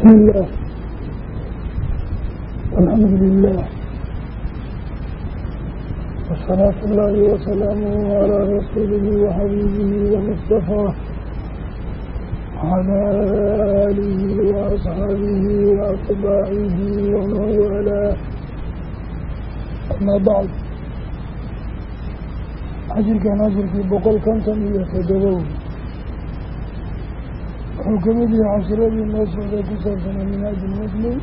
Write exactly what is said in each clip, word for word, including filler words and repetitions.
بسم الله والحمد لله والصلاة الله وسلامه على رسوله وحبيبه ومصطفاه وعلى آله وأصحابه وأتباعه ومن والاه. أما بعد، أجر كان أجر في بقول كنتم يتدبون حكمت عشرة الناس وذاك سرطنا من هذا المسلم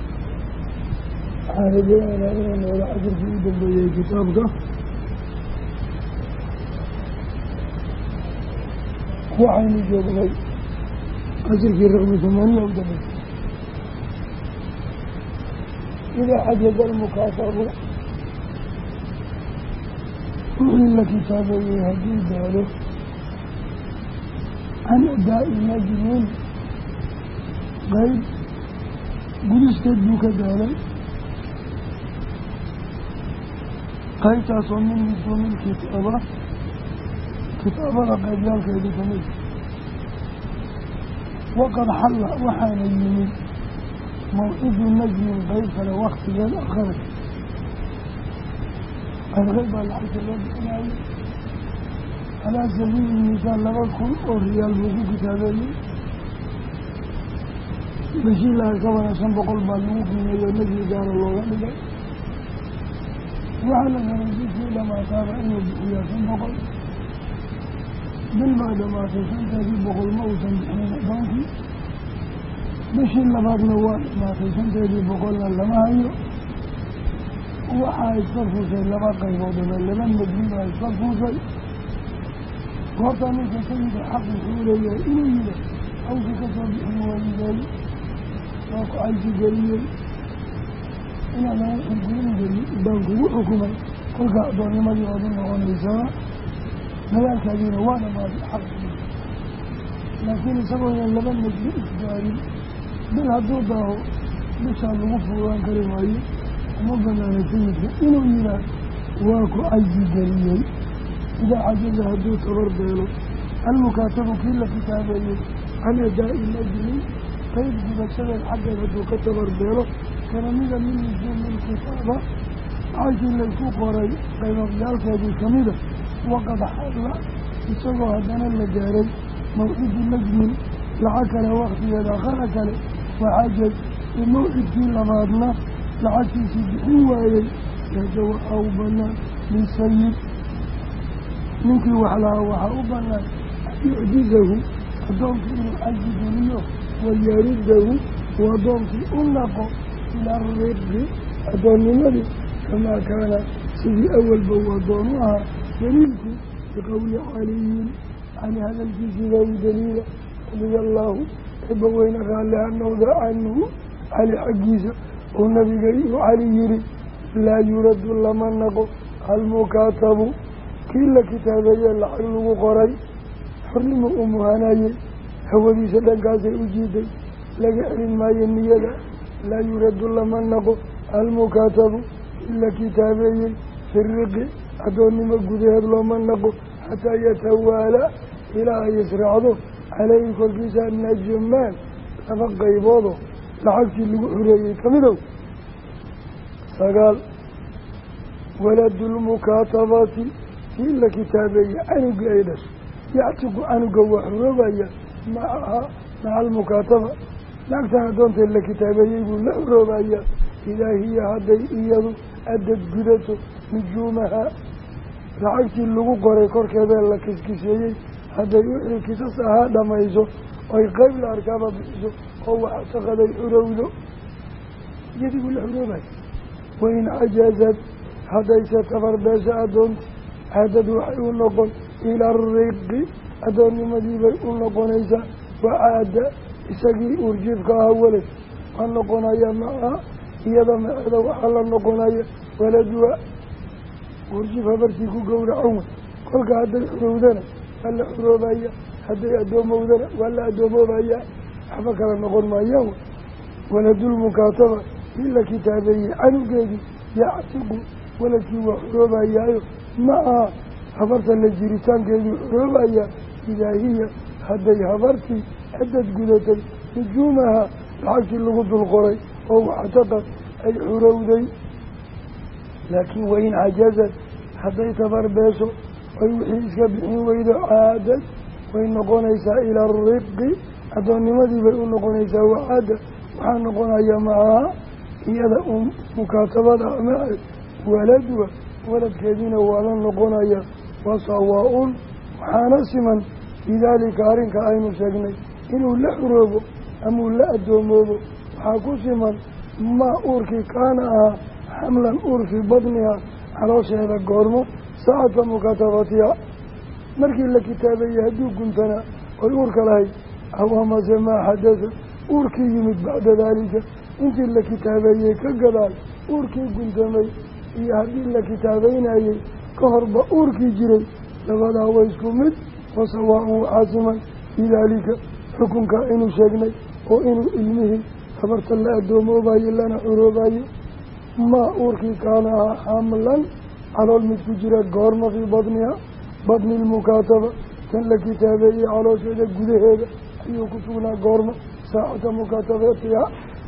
حاربين أنا ولا أجر في إيد الله كتابك وعيني جوبي أجر في رقم ثمانية ودمي. إذا حدث المكاتب وإلا كتابه هدي داره عن أداء النجمين غير قلست الدوك دالي قيل تصمم من دون الكتابة كتابة قيل لك يدكني وقد حل وحان اليمين موعد النجم غير فلا وقت للآخر الغيب العشر والإنعي على سبيل المثال لغاكم الريال بوكو كتابي بشي الله كوانا سنبق البالوك من النبي دار الله ولده وعلى نرجيك لما تابع أنه بحيا سنبق من بعد ما تسنت في بقل موتا بحين أبانك بشي الله بعد نوال ما تسنت في بقلنا لما هيو وحا يصرفوا سي لما قيبودنا لمن مجمع يصرفوا سي وطن كسيد حق الحولية إليه أو كسر بحنوان وقع عيش جريل إنا لا يحبون جريل بانكو حكومة كل قاعدون يمضي وضعنا والنساء ملاك كبيرة وانا ما في حق لكن سبب اللبن مجمع إسجاري بالهدوده بشعر الغفو وان كريم أيه ومضنا يسيد إنه إلا واقع عيش جريل إذا عجز هدو تبرديله المكاتب كل كتابه عن أداء الأجل كيف جبسل الحق هدو كتبرديله كان ميدا من نجوم الكتابة عايشين ليسوق وري قيمة بيالك هذه كميدة وقد حال يسوق هدانا اللجاري موعد النجم لعكل وقت يداخل أكل وعجز الموعد في لمادنا لعكي سبحين وإلي يجو أو بنا من سيد ninkii waxlahaa waxaa u banaan yucjizahu addoonkii inuu caji geliyo wayaridahu uu addoonkii u naqo ilaa riqi addoonnimadii kamaa kaana sidii awalba uu addoon u ahaa daliilku biqowli caliyin cali hadalkiisiibaa u daliila radia allaahu xiba weyne raalli ha noqda canhu cali xaggiisa uu nabiga uu cali yidhi laa yuraddu lama naqo almukaatabu kii la kitaabeeye lacag lagu qoray xornimo u muhanayey hawadiisa dhankaasay u jiiday laga celin maayo niyada laa yuraddu lama naqo almukaatabu kii la kitaabeeyey fi riqi addoonnimo gudaheed looma naqo xataa yatawaala ilaa ay israacdo caleyhi korkiisa najumaan laba qayboodo lacagtii lagu xureeyey ka midow. sagaal waladulmukaatabati kii la kitaabeeye canuga ay dhasho yactigu canuga waa xuroobaya macaha maca almukaataba lacagtan addoontay la kitaabeeyey buu la xuroobaya idaa hiya hadday iyadu adad gudato nujuumaha lacagtii lagu qoray korkeedee la kiskiseeyey hadday wixii kisas ahaa dhamayso oy qeyb la arkaaba bixiso oo waxtaqaday xurowdo iyadii buu la xuroobaya. wain cajazad haddayse tabarbeesha addoonta caadad waxay u noqon ilaa riqi addoonnimadii bay u noqonaysaa wacaada isagii uurjiifka ahaa welad waa noqonaya macaha iyada maceeda waxaa la noqonaya waladuwa uurjiif habartii ku gowracan wey kolka hadday xurowdana waa la xuroobaya hadday addoomowdana waa la addoomoobaya waxba kala noqon maayaan wey. waladulmukaataba kii la kitaabeeyey canugeedii yactiqu waladkii waa xuroobayaayo macaha habarta la jiritaankeeduu xoroobaya idaa hiya hadday habartii cadad gudatay nujuumaha lacagtii lagu dul qoray oo waxtaqad ay xurowday. laakiin wain cajazad hadday tabarbeesho oy wixii iska bixin weydo caadad way noqonaysaa ila ariqi addoonnimadii bay u noqonaysaa. wacaada waxaa noqonaya macaha iyada u mukaatabada maceed waladwa waladkeediina waa la noqonaya. wasawaa-un waxaana siman bidaalika arrinka aynu sheegnay inuu la xuroobo amuu la addoomoobo waxaa ku siman maa uurkii kaana ahaa xamlan uur fii badniha caloosheeda goormo saacadka mukaatabatiha markii la kitaabeeyey hadduu guntanaa oy uurka lahayd aw amase maa xadada uurkii yimid bacda daalika intii la kitaabeeyey ka gadaal uurkii guntamay iyo haddii la kitaabeynayey ka horba uurkii jiray labadaa way isku mid. wasawaa-un waxaa siman bidaalika xukunka inuu sheegnay oo inuu ilmihii tabarta la adoomoobayo lana xuroobayo maa uurkii kaana ahaa xamlan calool mid ku jira goorma fii badniha badni lmukaataba tan la kitaabeeyey caloosheeda gudaheeda ayuu ku sugnaa goorma saacata mukaatabatiha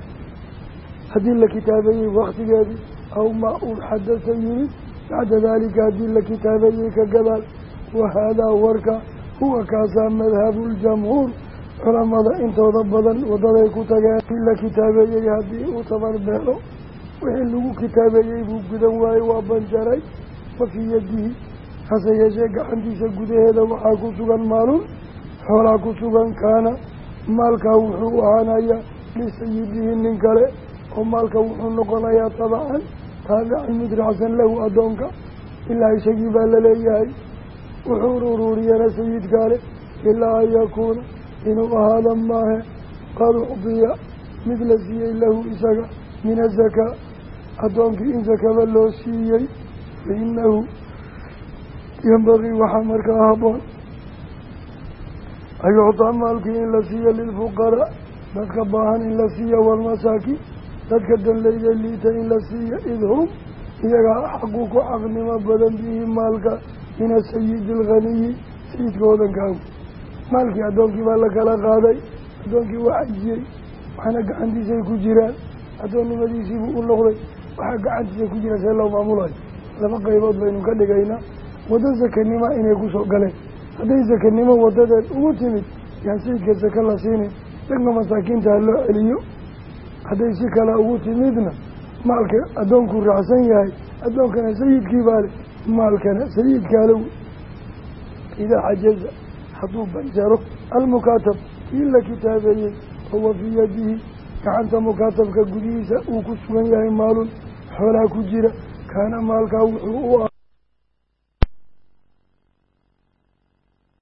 haddii la kitaabeeyey waktigeedii aw maa uur xadasa yimid bacda daalika haddii la kitaabeeyey ka gadaal. wahaadaa warka huwa kaasaa madhabu ljamhuur culamada intooda badan wadaday ku tageen. haddii la kitaabeeyey haddii uu tabarbeelo wixii lagu kitaabeeyey buu gudan waaye waa banjaray wa fii yadihi hase yeeshee gacantiisa gudaheeda waxaa ku sugan maalun xoolaa ku sugan kaana maalkaa wuxuu ahaanayaa lisayidihi nin kale oo maalka wuxuu noqonayaa tabacan taabican mid raacsan lahu addoonka ilaa isagii baa laleeyahay wuxuu uruuriyana sayidkaa leh ilaa an yakuuna inuu ahaada maahe qad ucdiya mid la siiyey lahu isaga min azakaa addoonkii in sakaba loo siiyey fa inahu yambagii waxaa markaa haboon an yucdaa maalkii in la siiyo lilfuqaraa dadka baahan in la siiyo walmasaakiin dadka danleyda liita in la siiyo id hum iyagaa xaqu ku xaqnimo badan bihi maalka min asayidi alghaniyi sayidka hodankaa. maalkii addoonkii baa la kala qaaday addoonkii waa cajiyey waxaana gacantiisay ku jiraan addoonnimadiisiibuu u noqday waxaa gacantiisa ku jira see loo maamulayo. laba qaybood baynu ka dhigaynaa waddo sakanima inay kusoo galeen hadday sakanimo wadadeed ugu timid yaan sayidka saka la siinin dadka masaakiinta ha loo celiyo. hadday si kale ugu timidna maalka addoonkuu raacsan yahay addoonkana sayidkii baale maalkana sayidkaalow. idaa xajaza hadduu banjaro almukaatab kii la kitaabeeyey huwa fii yadihi gacanta mukaatabka gudihiisa uu ku sugan yahay maalun xoolaa ku jira kaana maalkaa wuxuu u